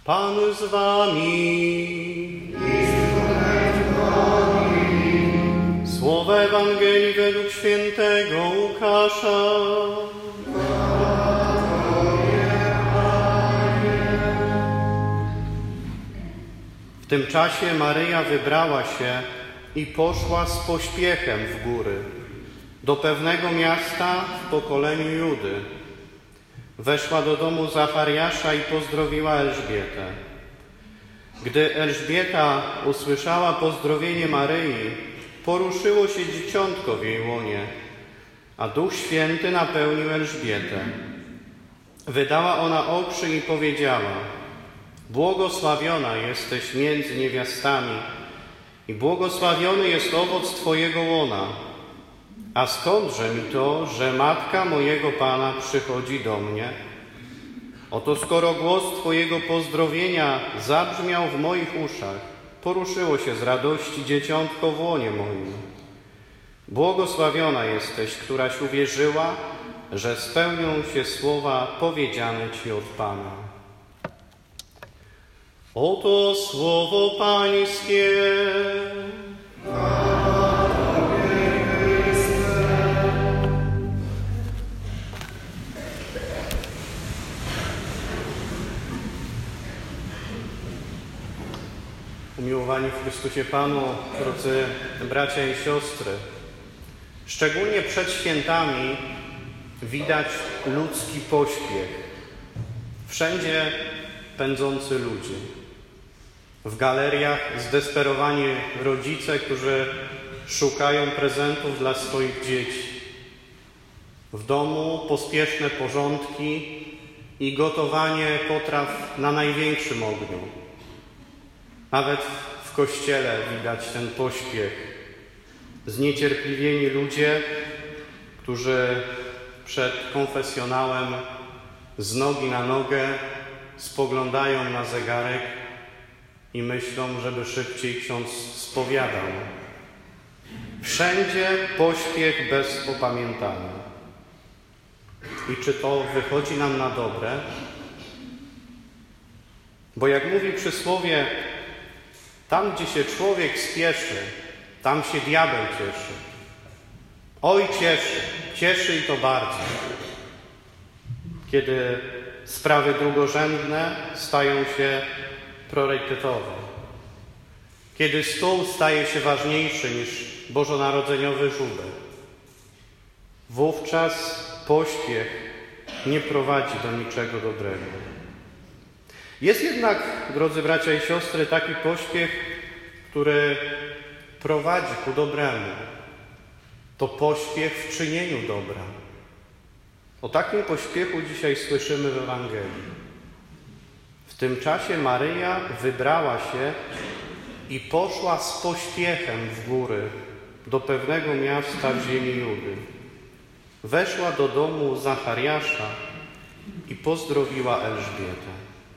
Pan z wami. Słowo Ewangelii według świętego Łukasza. W tym czasie Maryja wybrała się i poszła z pośpiechem w góry, do pewnego miasta w pokoleniu Judy. Weszła do domu Zachariasza i pozdrowiła Elżbietę. Gdy Elżbieta usłyszała pozdrowienie Maryi, poruszyło się dzieciątko w jej łonie, a Duch Święty napełnił Elżbietę. Wydała ona okrzyk i powiedziała: błogosławiona jesteś między niewiastami i błogosławiony jest owoc Twojego łona. A skądże mi to, że matka mojego Pana przychodzi do mnie? Oto skoro głos Twojego pozdrowienia zabrzmiał w moich uszach, poruszyło się z radości dzieciątko w łonie moim. Błogosławiona jesteś, któraś uwierzyła, że spełnią się słowa powiedziane Ci od Pana. Oto słowo Pańskie. Umiłowani w Chrystusie Panu, drodzy bracia i siostry, szczególnie przed świętami widać ludzki pośpiech. Wszędzie pędzący ludzie. W galeriach zdesperowani rodzice, którzy szukają prezentów dla swoich dzieci. W domu pospieszne porządki i gotowanie potraw na największym ogniu. Nawet w kościele widać ten pośpiech. Zniecierpliwieni ludzie, którzy przed konfesjonałem z nogi na nogę spoglądają na zegarek i myślą, żeby szybciej ksiądz spowiadał. Wszędzie pośpiech bez opamiętania. I czy to wychodzi nam na dobre? Bo jak mówi przysłowie, tam gdzie się człowiek spieszy, tam się diabeł cieszy. Oj, cieszy i to bardzo. Kiedy sprawy drugorzędne stają się priorytetowe. Kiedy stół staje się ważniejszy niż bożonarodzeniowy żubek. Wówczas pośpiech nie prowadzi do niczego dobrego. Jest jednak, drodzy bracia i siostry, taki pośpiech, który prowadzi ku dobremu. To pośpiech w czynieniu dobra. O takim pośpiechu dzisiaj słyszymy w Ewangelii. W tym czasie Maryja wybrała się i poszła z pośpiechem w góry, do pewnego miasta w ziemi Judy. Weszła do domu Zachariasza i pozdrowiła Elżbietę.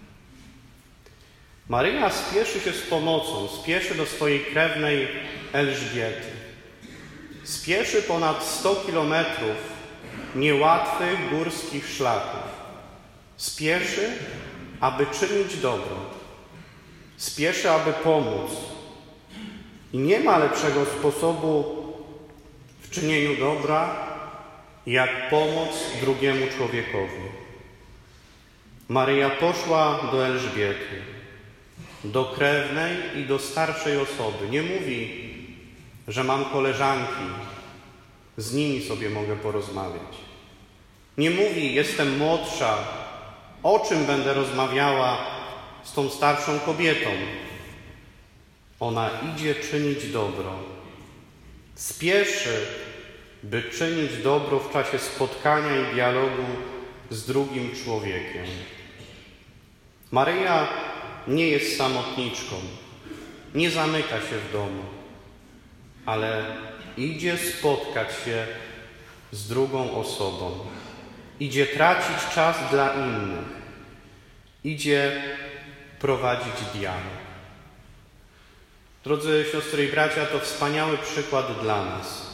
Maryja spieszy się z pomocą, spieszy do swojej krewnej Elżbiety. Spieszy ponad 100 kilometrów niełatwych górskich szlaków. Spieszy, aby czynić dobro. Spieszy, aby pomóc. I nie ma lepszego sposobu w czynieniu dobra, jak pomoc drugiemu człowiekowi. Maryja poszła do Elżbiety, do krewnej i do starszej osoby. Nie mówi, że mam koleżanki, z nimi sobie mogę porozmawiać. Nie mówi, jestem młodsza, o czym będę rozmawiała z tą starszą kobietą. Ona idzie czynić dobro. Spieszy, by czynić dobro w czasie spotkania i dialogu z drugim człowiekiem. Maryja nie jest samotniczką, nie zamyka się w domu, ale idzie spotkać się z drugą osobą. Idzie tracić czas dla innych. Idzie prowadzić dialog. Drodzy siostry i bracia, to wspaniały przykład dla nas,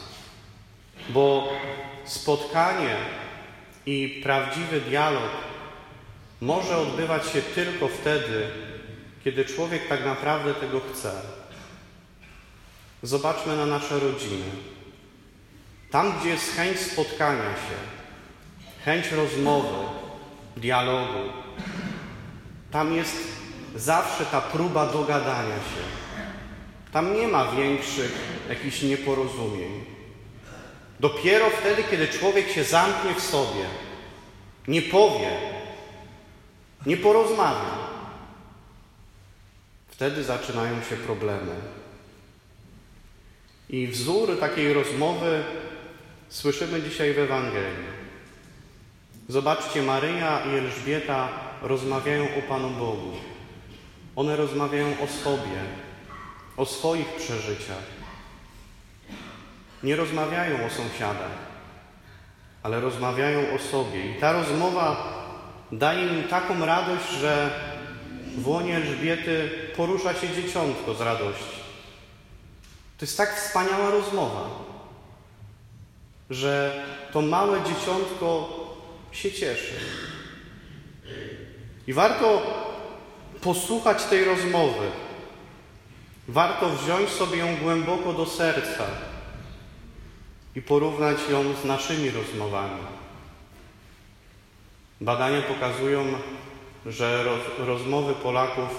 bo spotkanie i prawdziwy dialog może odbywać się tylko wtedy, kiedy człowiek tak naprawdę tego chce. Zobaczmy na nasze rodziny. Tam, gdzie jest chęć spotkania się, chęć rozmowy, dialogu, tam jest zawsze ta próba dogadania się. Tam nie ma większych jakichś nieporozumień. Dopiero wtedy, kiedy człowiek się zamknie w sobie, nie powie, nie porozmawia, wtedy zaczynają się problemy. I wzór takiej rozmowy słyszymy dzisiaj w Ewangelii. Zobaczcie, Maryja i Elżbieta rozmawiają o Panu Bogu. One rozmawiają o sobie, o swoich przeżyciach. Nie rozmawiają o sąsiadach, ale rozmawiają o sobie. I ta rozmowa daje im taką radość, że w łonie Elżbiety porusza się dzieciątko z radości. To jest tak wspaniała rozmowa, że to małe dzieciątko się cieszy. I warto posłuchać tej rozmowy. Warto wziąć sobie ją głęboko do serca i porównać ją z naszymi rozmowami. Badania pokazują, że rozmowy Polaków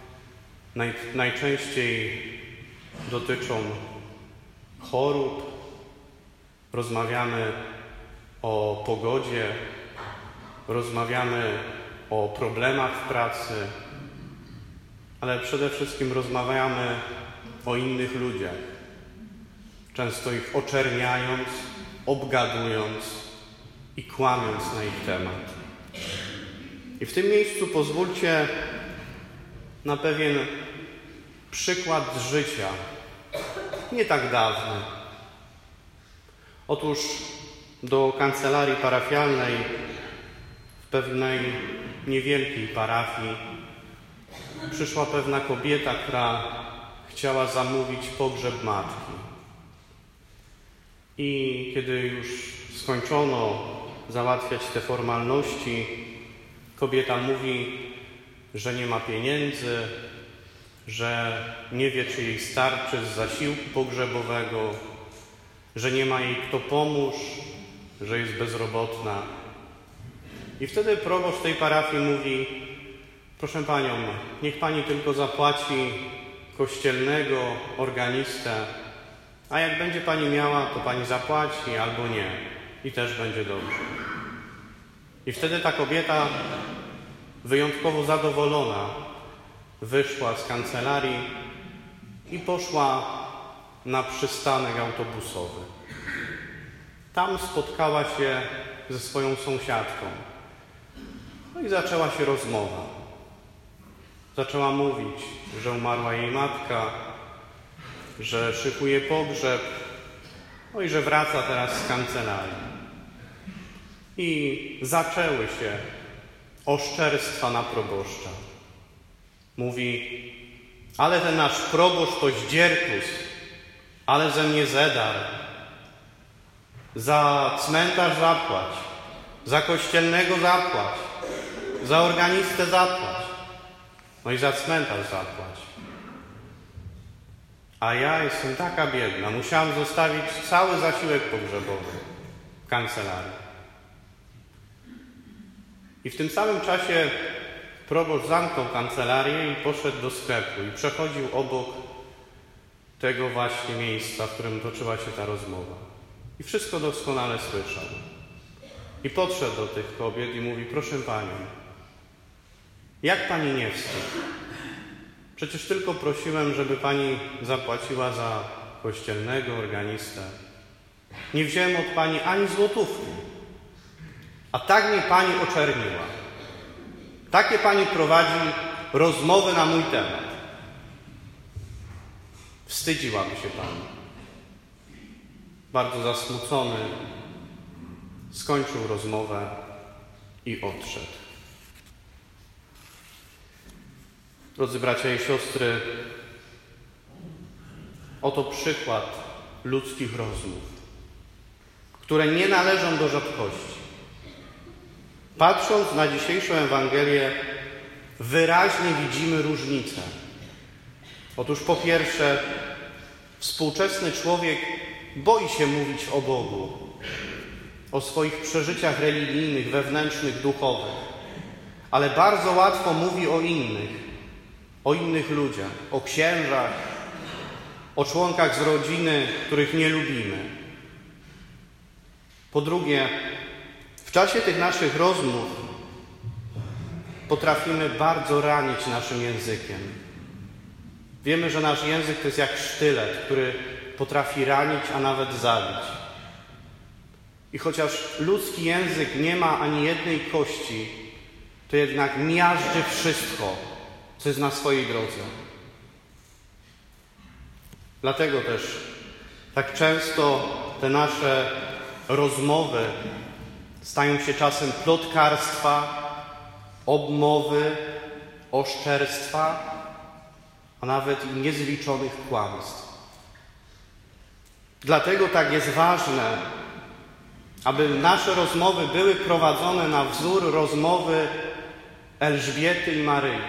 najczęściej dotyczą chorób. Rozmawiamy o pogodzie, rozmawiamy o problemach w pracy, ale przede wszystkim rozmawiamy o innych ludziach, często ich oczerniając, obgadując i kłamiąc na ich temat. I w tym miejscu pozwólcie na pewien przykład z życia, nie tak dawny. Otóż do kancelarii parafialnej w pewnej niewielkiej parafii przyszła pewna kobieta, która chciała zamówić pogrzeb matki. I kiedy już skończono załatwiać te formalności, kobieta mówi, że nie ma pieniędzy, że nie wie, czy jej starczy z zasiłku pogrzebowego, że nie ma jej kto pomóż, że jest bezrobotna. I wtedy proboszcz tej parafii mówi: proszę Panią, niech Pani tylko zapłaci kościelnego organistę, a jak będzie Pani miała, to Pani zapłaci albo nie. I też będzie dobrze. I wtedy ta kobieta, wyjątkowo zadowolona, wyszła z kancelarii i poszła na przystanek autobusowy. Tam spotkała się ze swoją sąsiadką. No i zaczęła się rozmowa. Zaczęła mówić, że umarła jej matka, że szykuje pogrzeb, no i że wraca teraz z kancelarii. I zaczęły się oszczerstwa na proboszcza. Mówi: ale ten nasz proboszcz to zdziertus, ale ze mnie zedar. Za cmentarz zapłać, za kościelnego zapłać, za organistę zapłać, no i za cmentarz zapłać. A ja jestem taka biedna, musiałam zostawić cały zasiłek pogrzebowy w kancelarii. I w tym samym czasie proboszcz zamknął kancelarię i poszedł do sklepu i przechodził obok tego właśnie miejsca, w którym toczyła się ta rozmowa. I wszystko doskonale słyszał. I podszedł do tych kobiet i mówi: proszę Panią, jak Pani nie wstyd? Przecież tylko prosiłem, żeby Pani zapłaciła za kościelnego organistę. Nie wziąłem od Pani ani złotówki. A tak mnie Pani oczerniła. Takie Pani prowadzi rozmowy na mój temat. Wstydziłaby się Pani. Bardzo zasmucony skończył rozmowę i odszedł. Drodzy bracia i siostry, oto przykład ludzkich rozmów, które nie należą do rzadkości. Patrząc na dzisiejszą Ewangelię, wyraźnie widzimy różnicę. Otóż po pierwsze, współczesny człowiek boi się mówić o Bogu, o swoich przeżyciach religijnych, wewnętrznych, duchowych, ale bardzo łatwo mówi o innych ludziach, o księżach, o członkach z rodziny, których nie lubimy. Po drugie, w czasie tych naszych rozmów potrafimy bardzo ranić naszym językiem. Wiemy, że nasz język to jest jak sztylet, który potrafi ranić, a nawet zabić. I chociaż ludzki język nie ma ani jednej kości, to jednak miażdży wszystko, co jest na swojej drodze. Dlatego też tak często te nasze rozmowy stają się czasem plotkarstwa, obmowy, oszczerstwa, a nawet i niezliczonych kłamstw. Dlatego tak jest ważne, aby nasze rozmowy były prowadzone na wzór rozmowy Elżbiety i Maryi.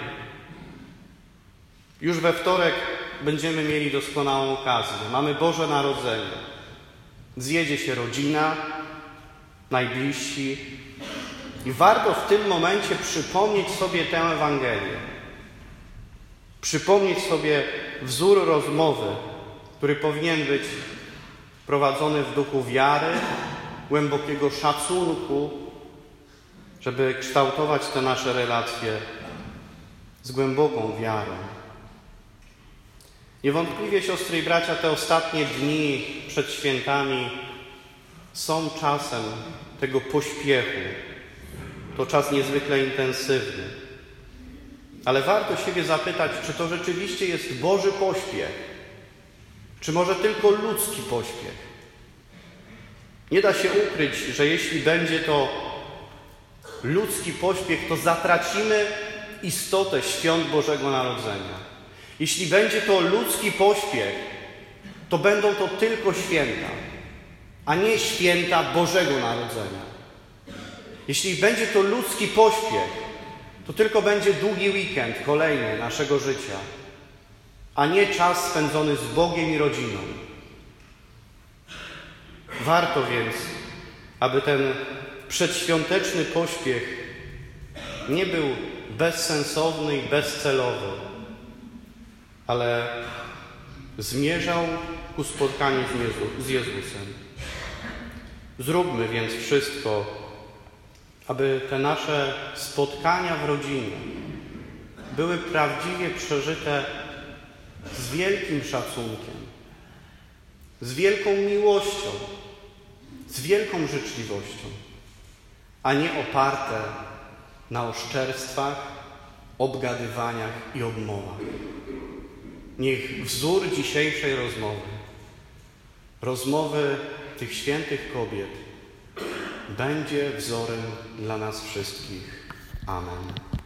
Już we wtorek będziemy mieli doskonałą okazję. Mamy Boże Narodzenie. Zjedzie się rodzina, najbliżsi i warto w tym momencie przypomnieć sobie tę Ewangelię. Przypomnieć sobie wzór rozmowy, który powinien być prowadzony w duchu wiary, głębokiego szacunku, żeby kształtować te nasze relacje z głęboką wiarą. Niewątpliwie, siostry i bracia, te ostatnie dni przed świętami są czasem tego pośpiechu. To czas niezwykle intensywny. Ale warto siebie zapytać, czy to rzeczywiście jest Boży pośpiech, czy może tylko ludzki pośpiech. Nie da się ukryć, że jeśli będzie to ludzki pośpiech, to zatracimy istotę świąt Bożego Narodzenia. Jeśli będzie to ludzki pośpiech, to będą to tylko święta, a nie święta Bożego Narodzenia. Jeśli będzie to ludzki pośpiech, to tylko będzie długi weekend kolejny naszego życia, a nie czas spędzony z Bogiem i rodziną. Warto więc, aby ten przedświąteczny pośpiech nie był bezsensowny i bezcelowy, ale zmierzał ku spotkaniu z Jezusem. Zróbmy więc wszystko, aby te nasze spotkania w rodzinie były prawdziwie przeżyte z wielkim szacunkiem, z wielką miłością, z wielką życzliwością, a nie oparte na oszczerstwach, obgadywaniach i obmowach. Niech wzór dzisiejszej rozmowy tych świętych kobiet będzie wzorem dla nas wszystkich. Amen.